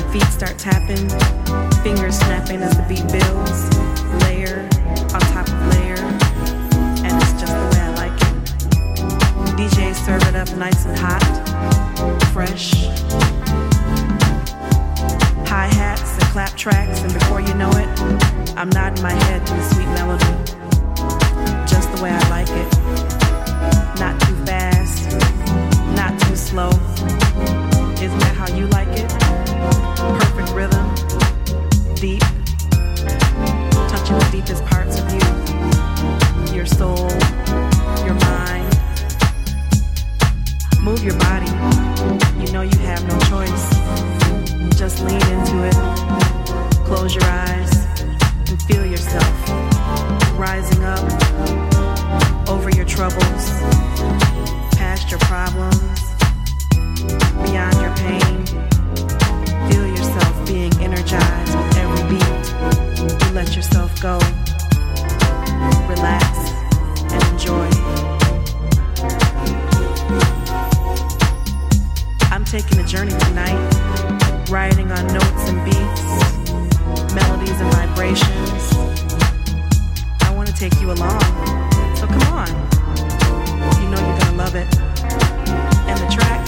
Feet start tapping, fingers snapping as the beat builds, layer on top of layer, and it's just the way I like it. DJs serve it up nice and hot, fresh. Hi-hats and clap tracks, and before you know it, I'm nodding my head to the sweet melody. Just the way I like it. Not too fast, not too slow. Isn't that how you like it? Perfect rhythm, deep, touching the deepest parts of you, your soul, your mind. Move your body, you know you have no choice. Just lean into it, close your eyes, and feel yourself rising up over your troubles, past your problems, beyond your pain. Feel yourself being energized with every beat. You let yourself go, relax, and enjoy. I'm taking a journey tonight, riding on notes and beats, melodies and vibrations. I want to take you along, so come on. You know you're gonna love it.